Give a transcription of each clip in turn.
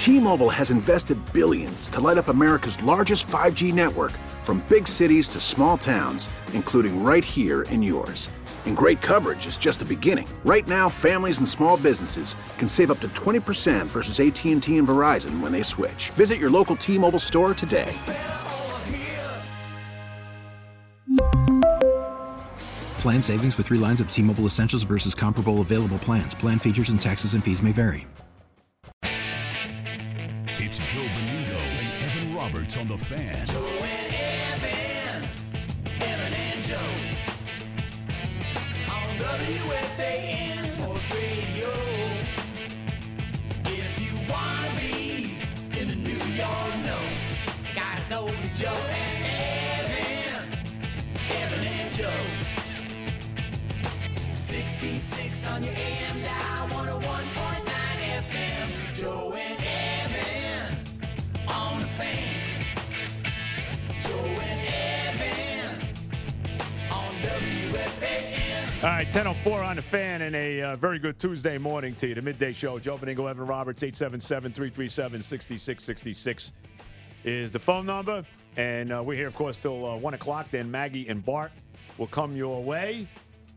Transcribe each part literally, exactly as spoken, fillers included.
T-Mobile has invested billions to light up America's largest five G network, from big cities to small towns, including right here in yours. And great coverage is just the beginning. Right now, families and small businesses can save up to twenty percent versus A T and T and Verizon when they switch. Visit your local T-Mobile store today. Plan savings with three lines of T-Mobile Essentials versus comparable available plans. Plan features and taxes and fees may vary. It's Joe Benigno and Evan Roberts on The Fan. Joe and Evan, Evan and Joe, on W F A N Sports Radio. If you want to be in the New York know, gotta go to Joe and Evan, Evan and Joe. sixty-six on your A M dial, one oh one point nine F M. Joe and Evan on The Fan. Joe and Evan on W F A N. All right, ten oh four on The Fan, and a uh, very good Tuesday morning to you. The midday show. Joe Benigno, Evan Roberts, eight seven seven, three three seven, six six six six is the phone number. And uh, we're here, of course, till uh, one o'clock. Then Maggie and Bart will come your way.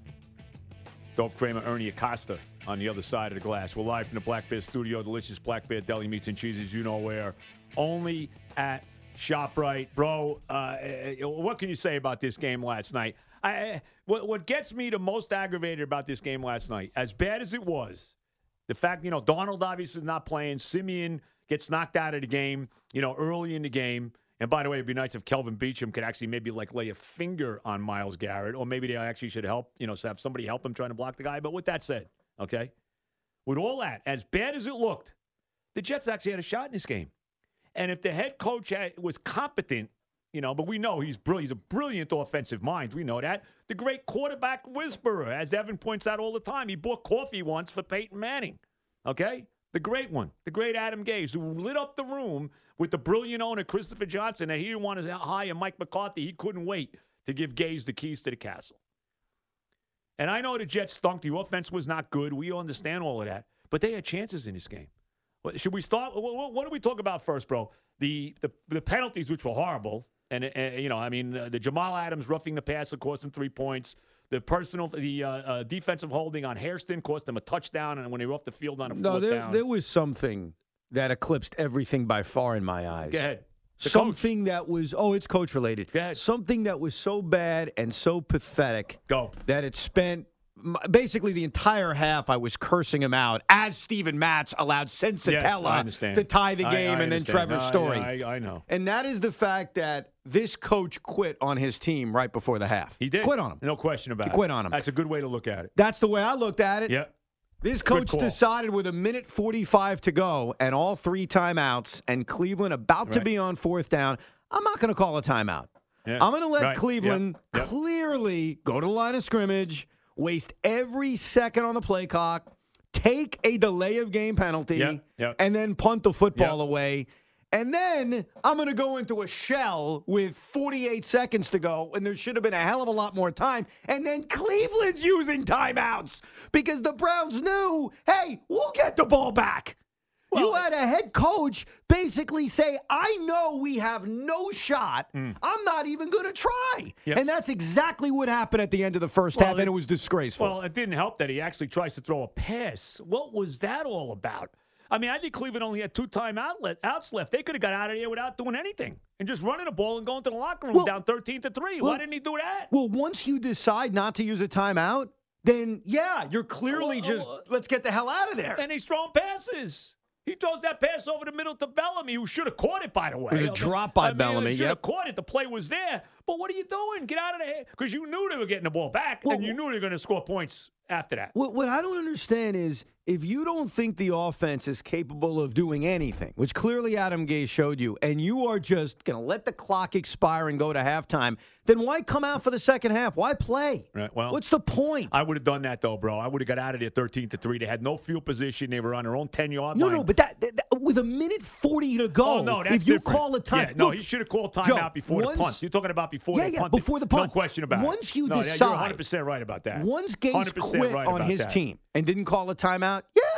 Dolph Kramer, Ernie Acosta on the other side of the glass. We're live from the Black Bear Studio, delicious Black Bear Deli Meats and Cheeses, you know where, only at ShopRite. Bro, uh, what can you say about this game last night? I, what, what gets me the most aggravated about this game last night, as bad as it was, the fact, you know, Donald obviously is not playing. Simeon gets knocked out of the game, you know, early in the game. And by the way, it'd be nice if Kelvin Beachum could actually maybe like lay a finger on Myles Garrett, or maybe they actually should help, you know, have somebody help him trying to block the guy. But with that said, okay, with all that, as bad as it looked, the Jets actually had a shot in this game. And if the head coach had, was competent, you know, but we know he's brilliant. He's a brilliant offensive mind. We know that. The great quarterback whisperer, as Evan points out all the time, he bought coffee once for Peyton Manning, okay? The great one, the great Adam Gase, who lit up the room with the brilliant owner, Christopher Johnson, and he didn't want to hire Mike McCarthy. He couldn't wait to give Gase the keys to the castle. And I know the Jets stunk. The offense was not good. We understand all of that. But they had chances in this game. Should we start? What do we talk about first, bro? The the, the penalties, which were horrible. And, and you know, I mean, uh, the Jamal Adams roughing the passer cost him three points. The personal, the uh, uh, defensive holding on Hairston cost them a touchdown, and when they were off the field on a no, fourth there, down. there was something that eclipsed everything by far in my eyes. Go ahead. The something coach. that was, oh, it's coach related. Go ahead. Something that was so bad and so pathetic Go. that it spent basically the entire half I was cursing him out as Steven Matz allowed Sensatella yes, to tie the game I, I and then understand. Trevor's no, story. I, I know. And that is the fact that this coach quit on his team right before the half. He did. Quit on him. No question about he it. Quit on him. That's a good way to look at it. That's the way I looked at it. Yeah. This coach decided with a minute forty-five to go and all three timeouts and Cleveland about to right. be on fourth down, I'm not going to call a timeout. Yeah. I'm going to let right. Cleveland yep. Yep. clearly go to the line of scrimmage, waste every second on the play clock, take a delay of game penalty, Yep. Yep. and then punt the football Yep. away. And then I'm going to go into a shell with forty-eight seconds to go, and there should have been a hell of a lot more time. And then Cleveland's using timeouts because the Browns knew, hey, we'll get the ball back. Well, you had a head coach basically say, I know we have no shot. Mm. I'm not even going to try. Yep. And that's exactly what happened at the end of the first well, half, it, and it was disgraceful. Well, it didn't help that he actually tries to throw a pass. What was that all about? I mean, I think Cleveland only had two timeouts left. They could have got out of here without doing anything and just running the ball and going to the locker room well, down thirteen to three. Well, Why didn't he do that? Well, once you decide not to use a timeout, then, yeah, you're clearly well, just, uh, let's get the hell out of there. And he's throwing passes. He throws that pass over the middle to Bellamy, who should have caught it, by the way. It was a drop by I mean, Bellamy, He should have yep. caught it. The play was there. But what are you doing? Get out of there. Because you knew they were getting the ball back, well, and you knew they were going to score points after that. What, what I don't understand is if you don't think the offense is capable of doing anything, which clearly Adam Gase showed you, and you are just going to let the clock expire and go to halftime, then why come out for the second half? Why play? Right, well, what's the point? I would have done that, though, bro. I would have got out of there thirteen to three. They had no field position. They were on their own ten-yard no, line. No, no, but that, that, that with a minute forty to go, oh, no, that's if you different. call a time. Yeah, no, look, he should have called timeout Joe, before once, the punt. You're talking about before yeah, the yeah, punt. before the punt. No question about once it. You no, decide, you're one hundred percent right about that. Once Gase quit right on his that. team and didn't call a timeout, yeah.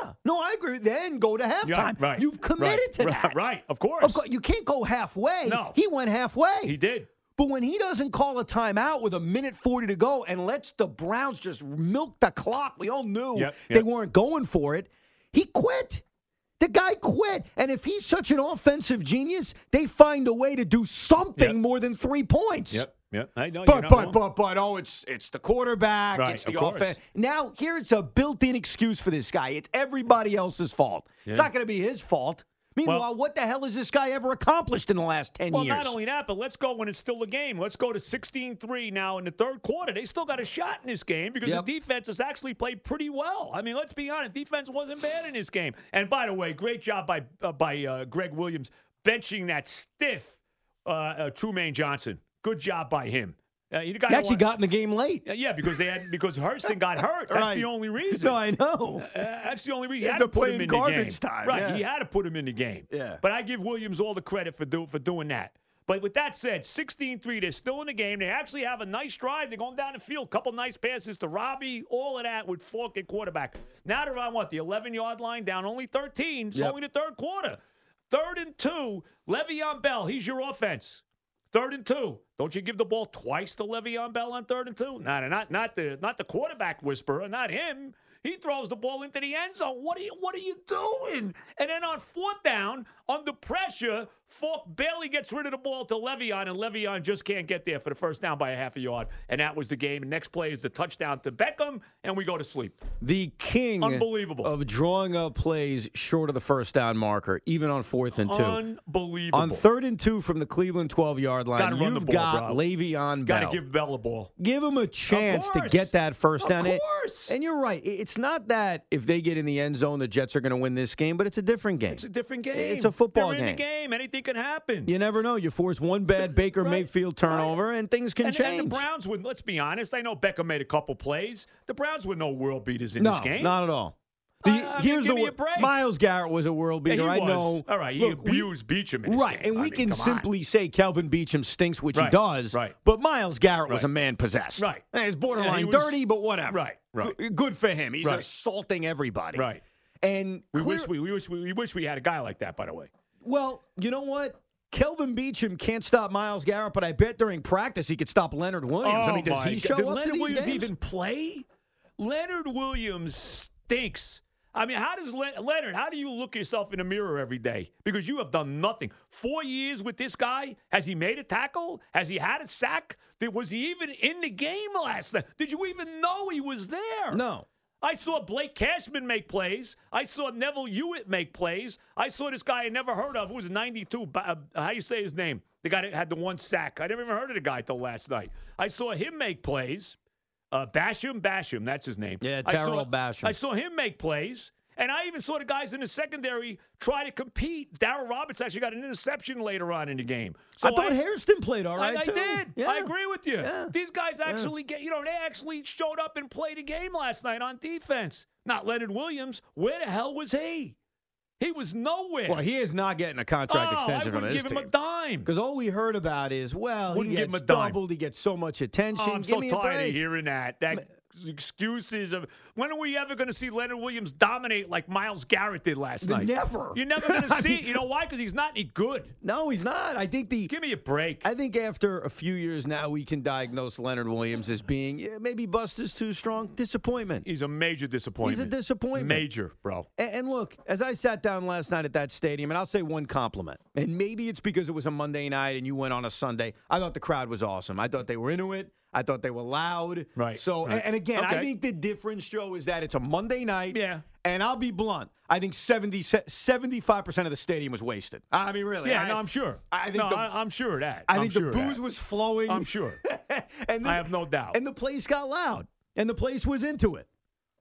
Yeah. No, I agree. Then go to halftime. Yeah, right. You've committed right, to right, that. Right, of course. Of course. You can't go halfway. No. He went halfway. He did. But when he doesn't call a timeout with a minute forty to go and lets the Browns just milk the clock, we all knew Yep, they yep. weren't going for it, he quit. The guy quit. And if he's such an offensive genius, they find a way to do something Yep. more than three points. Yep, yep. I know. But, you know, but, but, but, oh, it's it's the quarterback. Right, It's the of course. offense. Now, here's a built-in excuse for this guy. It's everybody else's fault. It's Yeah. not going to be his fault. Meanwhile, Well- what the hell has this guy ever accomplished in the last ten Well, years? not only that, but let's go when it's still a game. Let's go to sixteen three now in the third quarter. They still got a shot in this game because Yep. the defense has actually played pretty well. I mean, let's be honest, defense wasn't bad in this game. And by the way, great job by uh, by uh, Greg Williams benching that stiff uh, uh, Trumaine Johnson. Good job by him. Uh, you He got actually got in the game late. yeah, because they had because Hurston got hurt. That's Right. the only reason. No, I know. Uh, that's the only reason. He You had had to to put play him in in the garbage game. time, Right, yeah. he had to put him in the game. Yeah. But I give Williams all the credit for do, for doing that. But with that said, sixteen three, they're still in the game. They actually have a nice drive. They're going down the field. Couple nice passes to Robbie. All of that with Falk at quarterback. Now they're on what? The eleven-yard line, down only thirteen. It's Yep. only the third quarter. Third and two. Le'Veon Bell, he's your offense. Third and two. Don't you give the ball twice to Le'Veon Bell on third and two? No, no, not not the not the quarterback whisperer, not him. He throws the ball into the end zone. What are you What are you doing? And then on fourth down, under pressure, Falk barely gets rid of the ball to Le'Veon, and Le'Veon just can't get there for the first down by a half a yard. And that was the game. And next play is the touchdown to Beckham, and we go to sleep. The king Unbelievable. of drawing up plays short of the first down marker, even on fourth and two. Unbelievable. On third and two from the Cleveland twelve-yard line, Gotta run you've the ball, got bro. Le'Veon Got Bell. to give Bell a ball. Give him a chance to course. get that first Of down. It- course. And you're right. It- It's not that if they get in the end zone, the Jets are going to win this game, but it's a different game. It's a different game. It's a football They're in game. the game. Anything can happen. You never know. You force one bad Baker Right, Mayfield turnover, right. and things can and, change. and the Browns would, let's be honest, I know Beckham made a couple plays. The Browns were no world beaters in no, this game. not at all. The, I- I mean, here's give the me wo- a break. Miles Garrett was a world Yeah, beater. he I was. know. All right, he Look, we- abused Beecham in this Right, game. and I we mean, can come on. simply say Kelvin Beecham stinks, which he Right, does. right. But Miles Garrett was Right. a man possessed. Right. And he's borderline Yeah, he was- dirty, but whatever. Right, right. Good, good for him. He's Right. assaulting everybody. Right. And We clear- wish we, we wish we, we wish we had a guy like that. By the way, well, you know what? Kelvin Beecham can't stop Miles Garrett, but I bet during practice he could stop Leonard Williams. I mean, does Oh my he God. show Did up Leonard to these Williams games? even play? Leonard Williams stinks. I mean, how does Le- Leonard? How do you look yourself in the mirror every day? Because you have done nothing. Four years with this guy. Has he made a tackle? Has he had a sack? Did, was he even in the game last night? Did you even know he was there? No. I saw Blake Cashman make plays. I saw Neville Hewitt make plays. I saw this guy I never heard of who was ninety-two. Ba- uh, how do you say his name? The guy that had the one sack. I never even heard of the guy till last night. I saw him make plays. Uh, Basham, Basham, that's his name. Yeah, I Terrell saw- Basham. I saw him make plays. And I even saw the guys in the secondary try to compete. Darryl Roberts actually got an interception later on in the game. So I thought Hairston played all right, I, I too. did. Yeah. I agree with you. Yeah. These guys actually get, you know, they actually showed up and played a game last night on defense. Not Leonard Williams. Where the hell was he? He was nowhere. Well, he is not getting a contract oh, extension I from wouldn't his give him team. a dime. Because all we heard about is, well, Wouldn't he give gets him a dime. doubled, he gets so much attention. Oh, I'm Give so me a tired break. of hearing that. That excuses of when are we ever going to see Leonard Williams dominate like Myles Garrett did last night? Never. You're never going I to see mean- it. You know why? Because he's not any good. No, he's not. I think the Give me a break. I think after a few years now, we can diagnose Leonard Williams as being yeah, maybe bust is too strong. Disappointment. He's a major disappointment. He's a disappointment. Major, bro. And, and look, as I sat down last night at that stadium, and I'll say one compliment, and maybe it's because it was a Monday night and you went on a Sunday. I thought the crowd was awesome. I thought they were into it. I thought they were loud. Right, So, right. And, and again, I Okay. think the difference, Joe, is that it's a Monday night. Yeah. And I'll be blunt. I think seventy, seventy-five percent of the stadium was wasted. I mean, really. Yeah, I, no, I'm sure. I think no, the, I, I'm sure of that. I I'm think sure the of that. booze was flowing. I'm sure. and I have no doubt. And the place got loud, and the place was into it.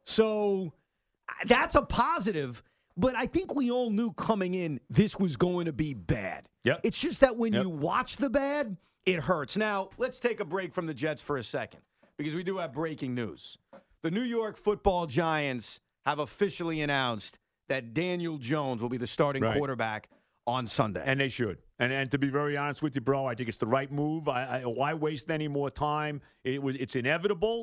So that's a positive. But I think we all knew coming in this was going to be bad. Yep. It's just that when Yep. you watch the bad, it hurts. Now, let's take a break from the Jets for a second because we do have breaking news. The New York Football Giants have officially announced that Daniel Jones will be the starting Right. quarterback on Sunday. And they should. And and to be very honest with you, bro, I think it's the right move. I, I why waste any more time? It was it's inevitable.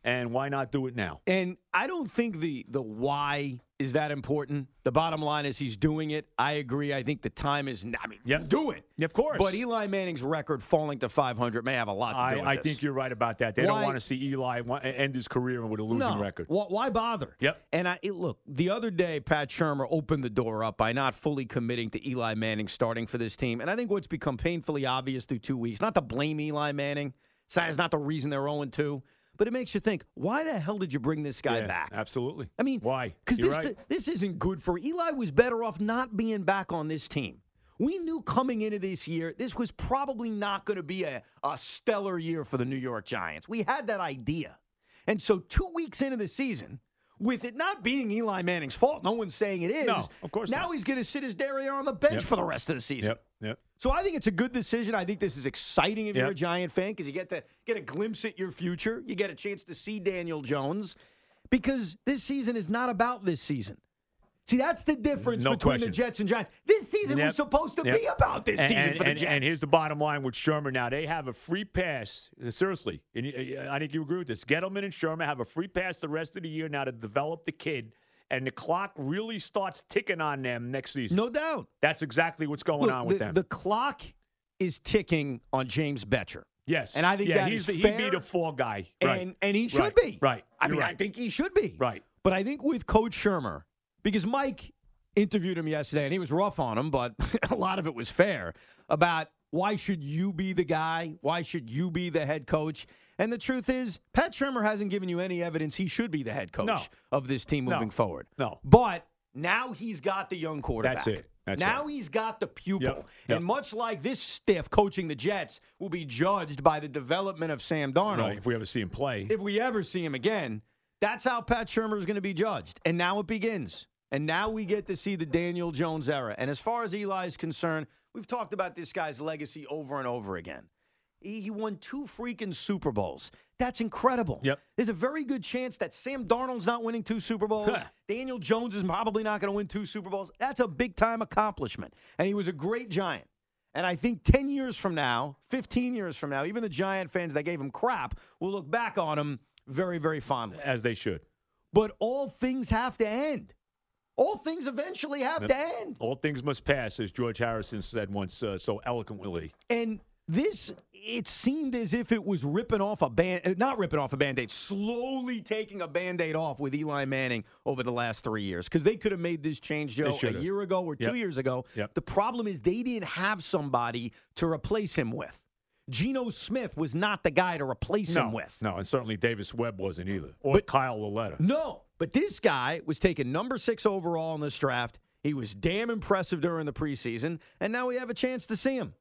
and why not do it now? And I don't think the the why is that important. The bottom line is he's doing it. I agree. I think the time is – I mean, Yep. do it. Yeah, of course. But Eli Manning's record falling to five hundred may have a lot to do I, with I this. think you're right about that. They Why- don't want to see Eli wa- end his career with a losing no. record. Wh- Why bother? Yep. And I it, look, the other day, Pat Shermer opened the door up by not fully committing to Eli Manning starting for this team. And I think what's become painfully obvious through two weeks, not to blame Eli Manning, it's not the reason they're oh and two, but it makes you think, why the hell did you bring this guy Yeah, back? Absolutely. I mean, why? Because You're this, right. this isn't good for Eli. Was better off not being back on this team. We knew coming into this year, this was probably not going to be a, a stellar year for the New York Giants. We had that idea. And so two weeks into the season, with it not being Eli Manning's fault, no one's saying it is. No, of course Now not. he's going to sit his derriere on the bench Yep. for the rest of the season. Yep, yep. So I think it's a good decision. I think this is exciting if Yep. you're a Giant fan because you get to get a glimpse at your future. You get a chance to see Daniel Jones because this season is not about this season. See, that's the difference No between question. the Jets and Giants. This season Yep. was supposed to Yep. be about this And, season and, for the and, Jets. and here's the bottom line with Shermer now. They have a free pass. uh, Seriously. And you- I think you agree with this. Gettleman and Shermer have a free pass the rest of the year now to develop the kid. And the clock really starts ticking on them next season. No doubt. That's exactly what's going Look, on with the, them. the clock is ticking on James Betcher. yes. and I think yeah, that he's is the, he'd fair, be the fall guy. And, Right. and he should Right. be. Right. I You're mean, I right. think he should be. Right. But I think with Coach Shermer, because Mike interviewed him yesterday, and he was rough on him, but a lot of it was fair, about why should you be the guy? Why should you be the head coach? And the truth is, Pat Shermer hasn't given you any evidence he should be the head coach No. of this team No. moving forward. No. But now he's got the young quarterback. That's it. That's now right. he's got the pupil. Yep. Yep. And much like this stiff coaching the Jets will be judged by the development of Sam Darnold. Right, if we ever see him play. If we ever see him again, that's how Pat Shermer is going to be judged. And now it begins. And now we get to see the Daniel Jones era. And as far as Eli is concerned, we've talked about this guy's legacy over and over again. He he won two freaking Super Bowls. That's incredible. Yep. There's a very good chance that Sam Darnold's not winning two Super Bowls. Daniel Jones is probably not going to win two Super Bowls. That's a big-time accomplishment. And he was a great Giant. And I think ten years from now, fifteen years from now, even the Giant fans that gave him crap will look back on him very, very fondly. As they should. But all things have to end. All things eventually have Yep. to end. All things must pass, as George Harrison said once uh, so eloquently. And this, it seemed as if it was ripping off a band, not ripping off a Band-Aid, slowly taking a Band-Aid off with Eli Manning over the last three years. Because they could have made this change, Joe, a should've. year ago or two Yep. years ago. Yep. The problem is they didn't have somebody to replace him with. Geno Smith was not the guy to replace No, him with. no, and certainly Davis Webb wasn't either. Or But- Kyle Lauletta. No, but this guy was taken number six overall in this draft. He was damn impressive during the preseason, and now we have a chance to see him.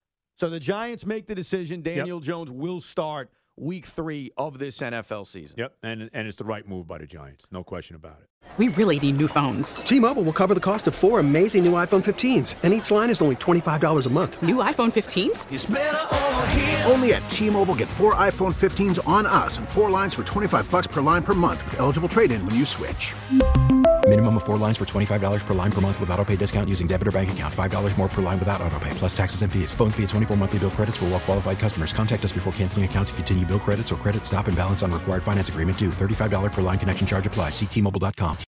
So the Giants make the decision. Daniel Jones will start week three of this N F L season. Yep, and and it's the right move by the Giants. No question about it. We really need new phones. T-Mobile will cover the cost of four amazing new iPhone fifteens, and each line is only twenty-five dollars a month. New iPhone fifteens? It's better over here. Only at T-Mobile, get four iPhone fifteens on us and four lines for twenty-five bucks per line per month with eligible trade-in when you switch. Minimum of four lines for twenty-five dollars per line per month with autopay discount using debit or bank account. five dollars more per line without autopay, plus taxes and fees. Phone fee at twenty-four monthly bill credits for well qualified customers. Contact us before canceling account to continue bill credits or credit stop and balance on required finance agreement due. thirty-five dollars per line connection charge applies. See T Mobile dot com.